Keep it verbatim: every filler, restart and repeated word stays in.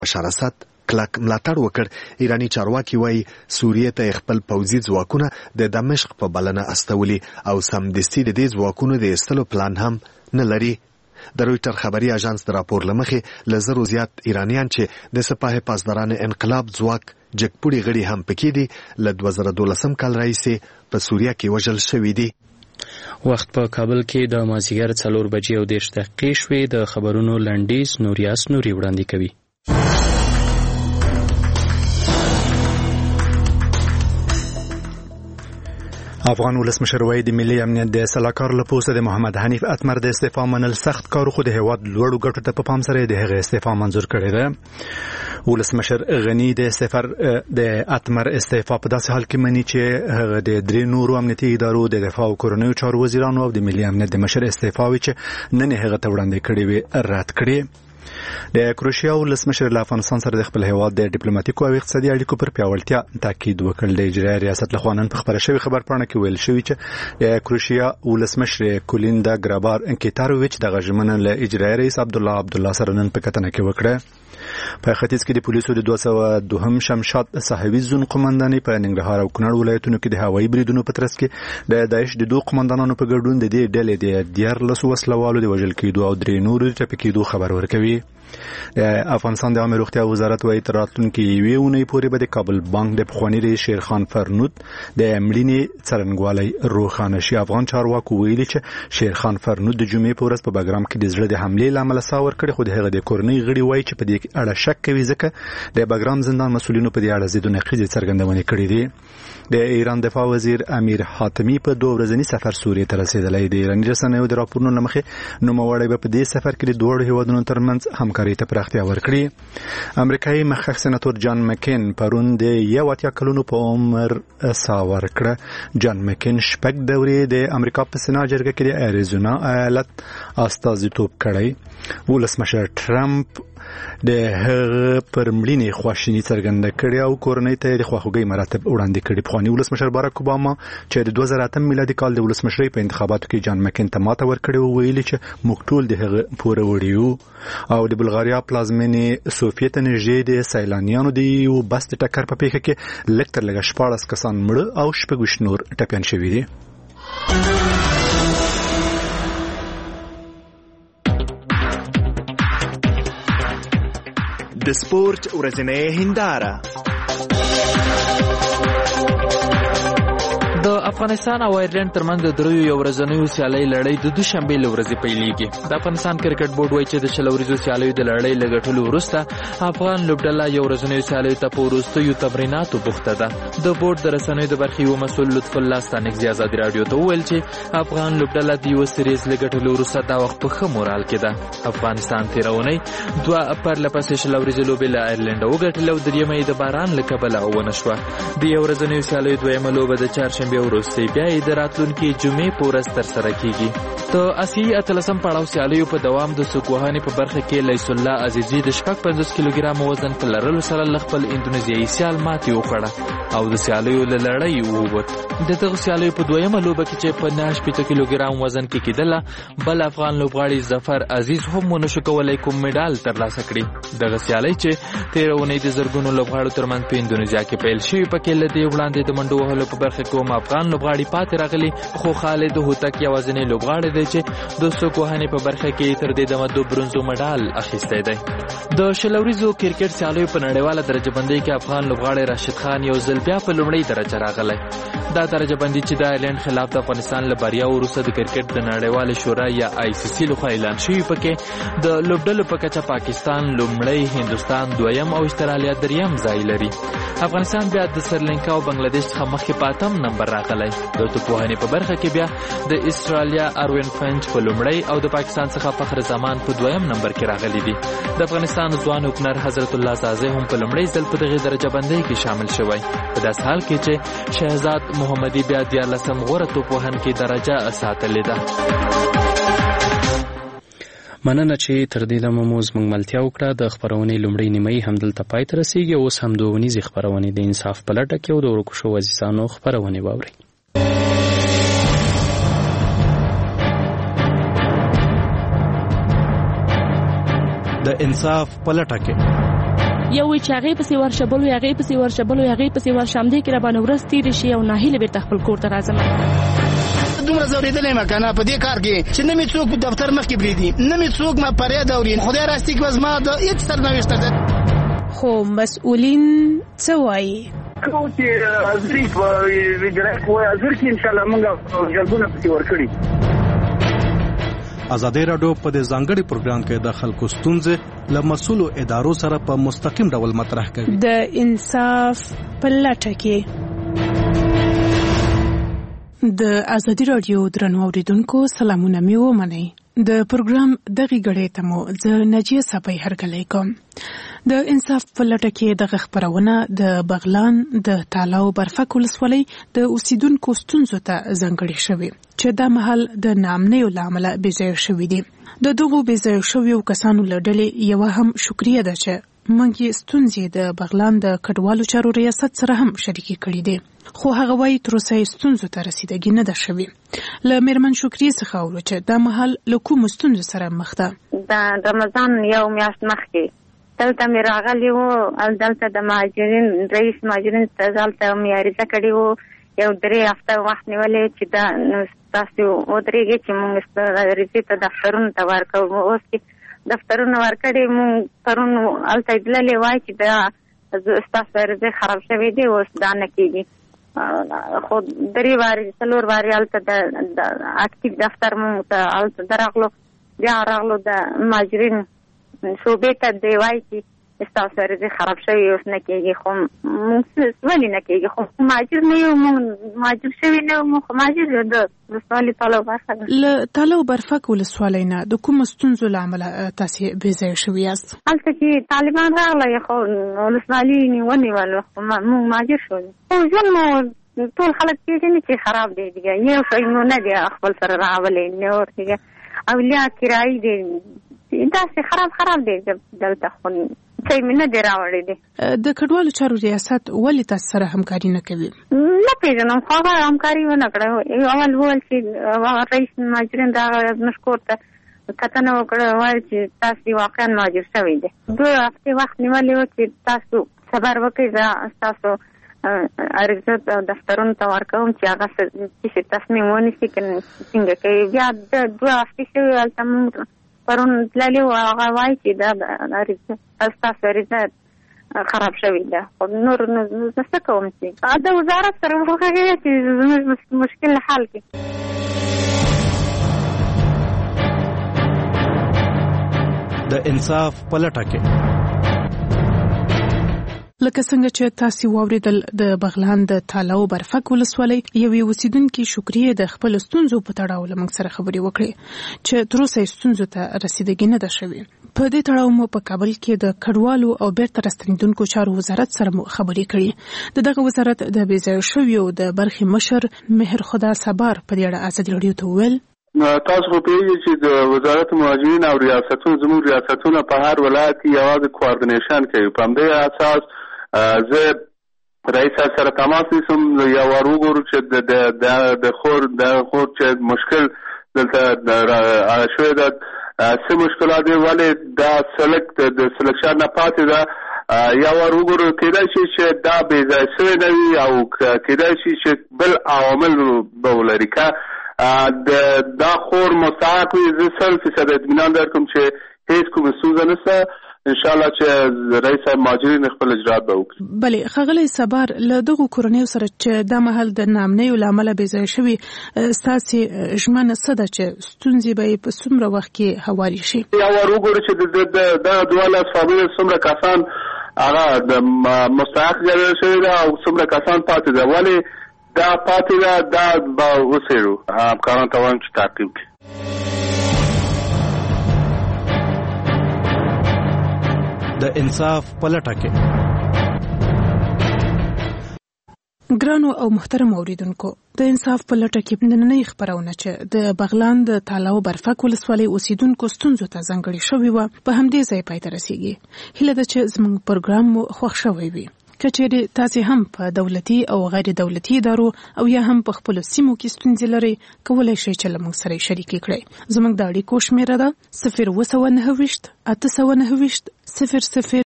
بشار اسد کلک ملاتړ وکړ. ایرانی چارواکي وایي سوریې ته خپل پوځي ځواکونه د دمشق په بلنه استولي او سمدستي د دې ځواکونو د ایستلو پلان هم نه لري. د رویټر خبري اژانس د راپور له مخې له زرو زیات ایرانیان چې د سپاه پاسداران انقلاب ځواک جګپوړي غړي هم پکې دي له دوه زره دولسم کال راهیسې په سوریه کې وژل شوي دي. وخت په کابل کې د مازیګر څلور بجې او دېرش دقیقې شوې. د خبرونو لنډیز نوریاس نوري وړاندې کوي. افغان ولسمشر وایي د ملي امنیت د سلاکار له پوسته د محمد حنیف اتمر د استعفا منل سخت کار خو د هیواد لوړو ګټو ته په پام سره د هغه استعفا منظور کړی ده. ولسمشر غنی د استعفا د اتمر استعفا په داسې حال کې مني چې هغه د درې نورو امنیتي ادارو د دفاع او کورنیو چارو وزیرانو او د ملي امنیت د مشر استعفا وی چې نن هغه ته وړاندې کړی وي رد کړی. د کروشیا ولسمشر له افغانستان سره د خپل هیواد د ډیپلوماټیکو او اقتصادي اړیکو پر پیاوړتیا تاکید وکړ. د اجرایي ریاست له خوا نن په خبره شوې خبر پاڼه کې ویل شوی چې د کروشیا ولسمشر کولیندا ګرابار انکیتاروویچ د غژمنه له اجرایي رئیس عبد الله عبد الله سره نن په کتنه کې وکړه. په ختیځ کې د پولیسو د دوه سوه دوهم شمشاد صاحبي زون قومندانۍ په ننګرهار او کونړ ولایتونو کې د هوایي بریدونو په ترڅ کې د داعش د دوه قومندانانو په ګډون د دې ډلې د دیارلسو وسلوالو د وژل کېدو او درې نورو د ټپي کېدو خبر ورکوي. د افغانستان د عامه روغتیا وزارت وايي تر راتلونکي یوې اونۍ پورې به د کابل بانک د پخواني رئیس شیرخان فرنود د مړینې څرنګوالی روښانه شي. افغان چارواکو ویلي چې شیرخان فرنود د جمعې په ورځ په بګرام کې د زړه د حملې له امله ساه ورکړې، خو د هغه د کورنۍ غړي وایي چې په دې اړه شک کوي ځکه د بګرام زندان مسؤلینو په دې اړه ضد نقیضې څرګندونې کړې دي. د ایران دفاع وزیر امیر حاتمی په دوه ورځني سفر سوریې ته رسیدلی. د ایراني رسنیو د راپورونو له مخې نوموړی به په دې سفر کې د دواړو هیوادونو ترمنځ همکارۍ ته پراختیا ورکړي. امریکایي مخکښ سناتور جان مکین پرون د یو اتیا کلونو په عمر ساه ورکړه. جان مکین شپږ دورې د امریکا په سنا جرګه کې د اریزونا ایالت استازیتوب کړی. ولسمشر ټرمپ د هغه پر مړینې خواشیني څرګنده کړې او کورنۍ ته د خواخوږۍ مراتب وړاندې کړي. پخواني ولسمشر باراک اوباما چې د دوه زره اتم میلادي کال د ولسمشرۍ په انتخاباتو کې جان مکین ته ماته ورکړې و، ویلي چې موږ ټول د هغه پوره وړي یو. او د بلغاریا پلازمینې سوفیې ته نږدې د سیلانیانو د یو بس د ټکر په پیښه کې لږ تر لږه شپاړس کسان مړه او شپږ ویشت نور ټپیان شوي دي. د سپورت ورځنۍ هنداره. د افغانستان او ایرلند ترمنځ د دریو یو ورځنیو سیالۍ لړۍ د دوشنبې له ورځې پیلېږي. د افغانستان کرکټ بورډ وایي چې د شل ورځو سیالیو د لړۍ له ګټلو وروسته افغان لوبډله یو ورځنیو سیالیو ته په وروستیو تمریناتو بوخته ده. د بورډ د رسنیو د برخې یو مسؤل لطف الله ستانکزي ازادي راډیو ته وویل چې افغان لوبډله د یو سیریز له ګټلو وروسته دا وخت په ښه مورال کې ده. افغانستان تېره اونۍ دوه پرله پسې شل ورځې لوبې له ایرلنډ وګټلې او درېیمه یې د باران له کبله ونه شوه. د یو ورځنیو سیالیو دویمه لوبه د چهارشنبې وروسته بیا یې د راتلونکي جمعې په ورځ ترسره کیږي. د اسیایي اتلسم پړاو سیالیو په دوام د سوکوهانې په برخه کې لیس الله عزیزي د شپږ پنځوس کیلوګرام وزن په لرلو سره له خپل اندونیزیایي سیال ماتې وخوړه او د سیالیو له لړۍ ووت. د دغه سیالیو په دویمه لوبه کې چې په نهه شپېته کیلوګرام وزن کې کېدله، بل افغان لوبغاړي ظفر عزیز هم ونشو کولی کوم مډال ترلاسه کړي. دغه سیالۍ چې تېره اونۍ د زرګونو لوبغاړو ترمنځ په اندونیزیا کې پیل شوې، پکې له دې وړاندې د منډو وهلو په برخه کې هم افغان لوبغاړي پاتې راغلي، خو خالد هوتک یوازینی لوبغاړی دی چې د سوکوهانې په برخه کې تر دې دمه د برونزو مډال اخیستی دی. د شل ورځو کرکټ سیالیو په نړیواله درجه بندۍ کې افغان لوبغاړی راشد خان یو ځل بیا په لومړۍ درجه راغلی. دا درجه بندي چې د ایرلنډ خلاف د افغانستان له بریاو وروسته د کرکټ د نړیوالې شورا یا آی سی سی لخوا اعلان شوي، پکې د لوبډلو په کچه پاکستان لومړی، هندوستان دویم او استرالیا دریم ځای لري. افغانستان بیا د سریلانکا او بنگلاديش څخه مخکې په اتم نمبر راغلی. د توپوهنې په برخه کې بیا د استرالیا اروین فنچ په لومړی او د پاکستان څخه فخر زمان په دویم نمبر کې راغلي دي. د افغانستان ځوان اوپنر حضرت الله زازی هم په لومړی ځل په دغه درجه بندۍ کې شامل شوی. په داسې حال کې چې شهزاد محمدي بیا دیارلسم غوره توپوهن کې درجه ساتلې ده. مننه چې تر دې دمه مو زموږ ملتیا وکړه. د خپرونې لومړۍ نیمایي همدلته پای ته رسېږي. اوس هم دوه ونیزې خپرونې د انصاف په لټه کې او د ورکو شوو عزیزانو خپرونې واورئ. د انصاف په لټه کې یو وی چې هغه پسې ورشبل وي هغه پسې ورشبل وي هغه پسې ورشم دي کې را باندې ورځ تیر شي او ناهیله بیرته خپل کور ته راځم. دومره زوریدلې ما کنه په دې کار کې چې نه می څوک دفتر مخ کې بریدي نه می څوک ما پرې دورین خدای راستي کې وزما د هیڅ سرنوشت ده. خو مسؤلین څه وایي؟ کو چې ازري په ویجرای کوی ازر کې ان شاء الله موږ جلبونه پسې ورکړي. ازادي راډیو په دې ځانګړي پروګرام کې د خلکو ستونزې له مسؤلو ادارو سره په مستقیم ډول مطرح کوي. د انصاف په لټه کې د ازادي راډیو درنو اوریدونکو سلامونه مې ومنئ. د پروګرام دغه غړې ته مو زه نجیه صاحب هرکلی کوم. د انصاف په لټه کې د خبرونه د بغلان د تالاو برفک ولسوالۍ د اوسیدونکو ستونزو ته ځانګړې شوې چې دا مهال د ناامنیو له امله بېځایه شوي دي. د دغو بېځایه شویو کسانو له ډلې یوه هم شکریه ده چې موږ یې ستونزې د بغلان د کډوالو چارو ریاست سره هم شریکې کړي دي، خو هغه وایي تر اوسه یې ستونزو ته رسیدګي نه ده شوې. له میرمن شکریې څخه اورو چې دا مهال له کومو ستونزو سره مخ ده. د رمضان یو میاشت مخکې دلته مې راغلی وو او دلته د مهاجرین رئیس مهاجرین ته دلته مې عریضه کړې وو یو درې هفته وخت نیولی چې دا تاسو ودرېږئ چې موږ عریضې ته دفترونو ته ورکوو. اوس چې دفترونه ورکړې موږ پرون هلته تللې وای چې دا ستاسو عریضې خراب شوې دي اوس دا نه کېږي. خو درې وارې څلور وارې هلته د اکټیو دفتر موږ ته هلته درغلو بیا راغلو د مهاجرین صوبې ته دی وایي چې ستاسو عریضې خراب شوي اوس نه کېږي. خو موږ ولې نه کېږي؟ خو مهاجر نه یو موږ مهاجر شوي نه یو موږ خو مهاجر یو د ولسوالۍ تالاو برفک ده. له تالاو برفک ولسوالۍ نه د کومو ستونزو له امله تاسې بېځایه شوي یاست؟ هلته چې طالبان راغله خو ولسوالي ونیولو خو موږ مهاجر شولو. خو ژوند مو ټول خلک پېژني چې خراب دی دیګه یو شی نو نه دی خپل سره راولی نور دیګه او لیا کرایي دی داسې خراب خراب دی دلته خو څه مې نه دی راوړی دی. د کډوالو چارو ریاست ولې تاسو سره همکاري نه کوي؟ نه پېژنم خو هغه همکاري ونه کړه. اول وویل چې رئیس مهاجرین راغی زموږ کور ته کتنه وکړه وایي چې تاسو واقعا مهاجر شوي دي. دوه هفتې وخت نیولی و چې تاسو صبر وکړئ زه ستاسو عریضه دفترونو ته ورکوم چې هغه څه تصمیم ونیسي که څنګه کوي. بیا د دوه هفتې شوي هلته موږ پرون تللي وو هغه وایي چې دا عریضه ستاسو عریضه خراب شوې ده. خو نور نو زه څه کوم چې د وزارت سره وغږېږي چې زموږ مشکل حل کړي. د انصاف په لټه کې لکه څنګه چې تاسو واوریدل د بغلان د تالاو برفک ولسوالۍ یوې اوسیدونکې شکریې د خپل ستونزو په تړاو له موږ سره خبرې وکړې چې تر اوسه یې ستونزو ته رسیدګي نه ده شوې. په دې تړاو مو په کابل کې د کډوالو او بیرته راستنېدونکو چارو وزارت سره مو خبرې کړې. د دغه وزارت د بېځایه شویو د برخې مشر مهر خدا صبر په دې اړه ازادي راډیو ته وویل تاسو خو پوهیږئ چې د وزارت مهاجرین او ریاستونو زموږ ریاستونه په هر ولایت کې یوازې کوارډینیشن کوي. په همدې اساس زه رئیس سره تماس نیسم یا ور وګورو چې د د خور د خور چې مشکل دلته شوی ده څه مشکلات دي ولې دا سلک د سلکشن نه پاتې ده یا ور وګورو کېدای شي چې دا بېځایه شوی نه وي او کېدای شي چې بل عوامل به ولري که دا خور مستحق وي. زه سل فیصد اطمینان درکوم چې هیڅ کومه ستونزه نشته. ان شاء الله چې رئیس مهاجرین خپل اجرات به وکړي. بلې ښاغلی صبر له دغو کورنیو سره چې دا مهال د ناامنیو له امله بېځایه شوي ستاسې ژمنه څه ده چې ستونزې به یې په څومره وخت کې هواري شي؟ یا ور وګورو چې دغه دولس فامیل څومره کسان هغه د مستحق ګڼل شوي ده او څومره کسان پاتې ده. ولې دا پاتې ده دا به وڅېړو همکارانو ته وایم چې تعقیب کړي. د انصاف په لټه کې ګرانو او محترم اوریدونکو د انصاف په لټه کې نننۍ خبرونه چې د بغلان د تالاو برفک ولسوالۍ اوسیدونکو ستونزو ته ځانګړې شوې وه په همدې ځای پای ته رسیږي. هیله ده چې زموږ پروګرام مو خوښ شوی وي. که چیرې تاسې هم په دولتي او غیر دولتي ادارو او یا هم په خپلو سیمو کې ستونزې لرئ کولی شئ چې له موږ سره یې شریکې کړئ. زموږ د اړیکو شمېره ده صفر اووه سوه نهه ویشت اته سوه نهه ویشت صفر صفر